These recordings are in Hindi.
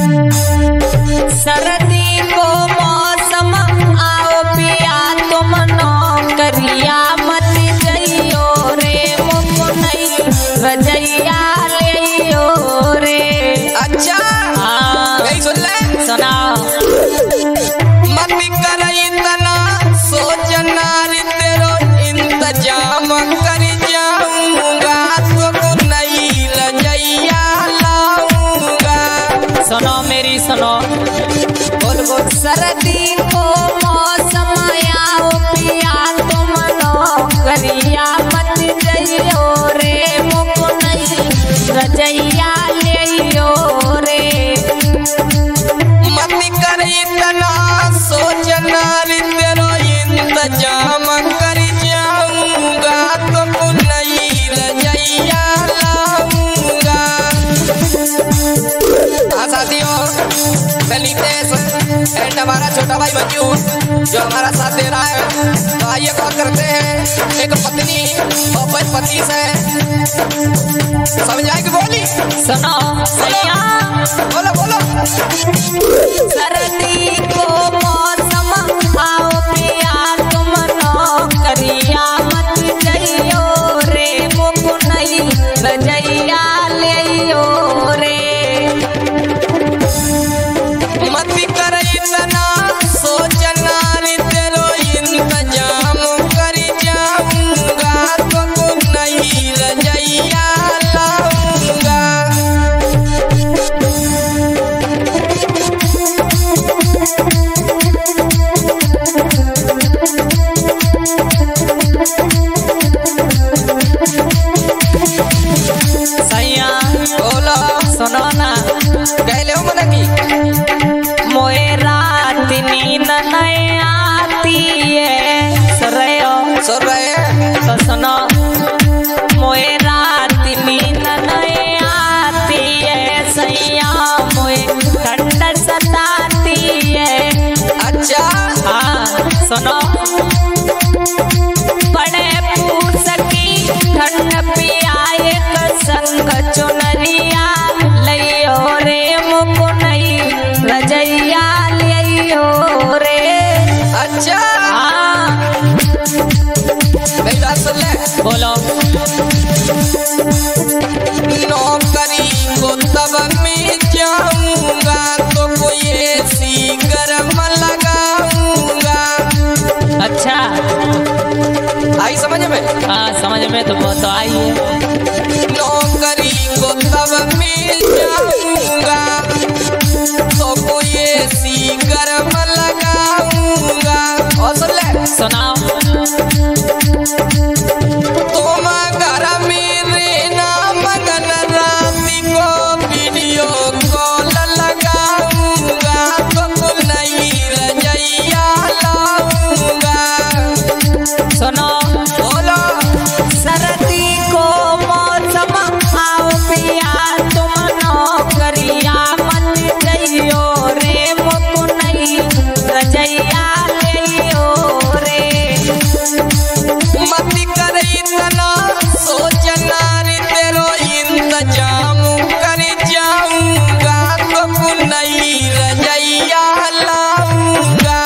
सर्दी को मौसम आओ पिया तुम नौकरिया मत जइयो रे मुझको नहीं रजैया लियो रे। अच्छा नहीं सुन ले सुनाओ। मत करई तना सोचना रे तेरो इंतजाम कर जाऊंगा तो नहीं रजैया लाऊंगा। सुनो मेरी सुनो। बोल बोल। सर्दी को मौसम आओ पिया तुम नौकरिया मत जइयो रे मुझको नहीं रजैया लियो रे। मत करई तना सोचना रे तेरो इंतजाम कर जाऊंगा तो नहीं रजैया लाऊंगा। हाँ साथियों, नितेश एंड हमारा छोटा भाई मंजू जो हमारा साथ दे रहा है, तो आइए बात करते हैं एक पत्नी और पति से। समझ आएगी बोली? सुनो सैया। बोलो बोलो। सर्दी को मौसम आओ पिया तुम नौकरिया मत जइयो रे मुझको नहीं रजैया लियो रे। मत करई तना सोचना रे तेरो इंतजाम कर जाऊंगा तो नहीं रजैया लाऊंगा। सैया बोलो। सुनो ना। कहले हो मन की मोए रात नींद नहीं आती है। सुन रहे हो? सुन रहे हैं? तो सुनो। मोए रात नींद नहीं आती है सैया मोए ठंड सताती है। अच्छा हाँ सुनो। बड़े पूस की ठंड पिया एक संग चुनरिया लियो रे मुझको नहीं रजैया लियो रे। अच्छा हाँ मेरी बात सुन ले। बोलो। नौकरी को तब मैं जाऊंगा तो कोई ऐसी गरम लगाऊंगा। अच्छा आई समझ में? हाँ समझ में तो बहुत आई है। नौकरी को तब मैं जाऊंगा तो कोई ऐसी गरम लगाऊंगा। और सुन ले। सुनाओ। तुम घर में रहना मगन राती को वीडियो कॉल लगाऊंगा तो नहीं रजैया लाऊंगा। सुनो। बोलो। सर्दी को मौसम आओ पिया तुम नौकरिया मत जइयो रे मुझको नहीं रजैया लियो रे। मत करई तना सोचना रे तेरो इंतजाम कर जाऊंगा तो नहीं रजैया लाऊंगा।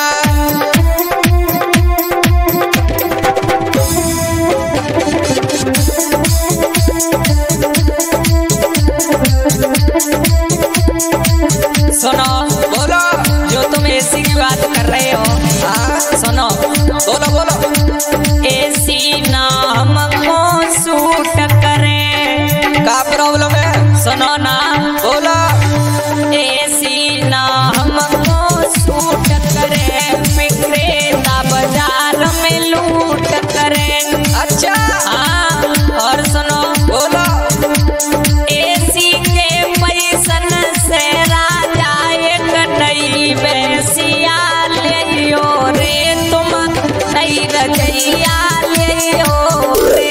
सुनो। बोलो। जो तुम एसी की बात कर रहे हो। हाँ सुनो। बोलो बोलो। एसी ना हमको सूट करे। क्या प्रॉब्लम है? सुनो ना। बोलो। एसी ना हमको सूट करे विक्रेता बाजार में लूट करे। अच्छा हाँ और सुनो। बोलो। एसी के पैसन से राजा एक नई बेसिया लियो रे तुम नहीं रजैया लियो रे।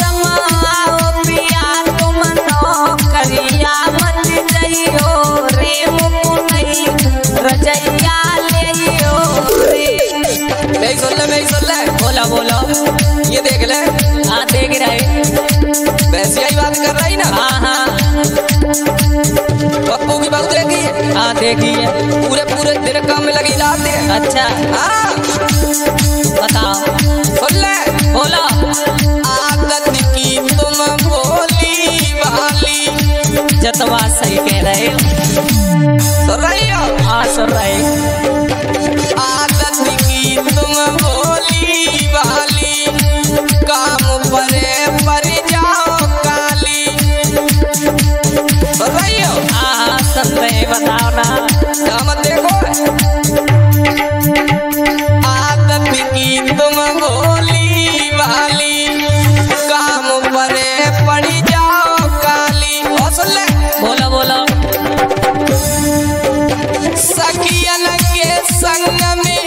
करिया मत जइयो रे प्रेम को नहीं रजैया लियो रे। मैं सुन ले बोला बोलो ये देख ले। हाँ देख रहे वैसे ही बात कर रही ना। हाँ पप्पू की बहू देखी। हाँ देखिए पूरे दिन काम में लगी जाते हैं। अच्छा हाँ बताओ सुन ले। बोलो आदत की तुम भोली भाली। जतवा सही कह रहे सुन रही हो। हाँ सुन रहे आदत की तुम भोली भाली। काम पर जाओ काली। सुन रही हो। हाँ सुन रहे बताओ ना। मत देखो आदत की तुम भोली भाली। काम पर पड़ जाओ काली। और सुन ले। बोलो सखियन के संग में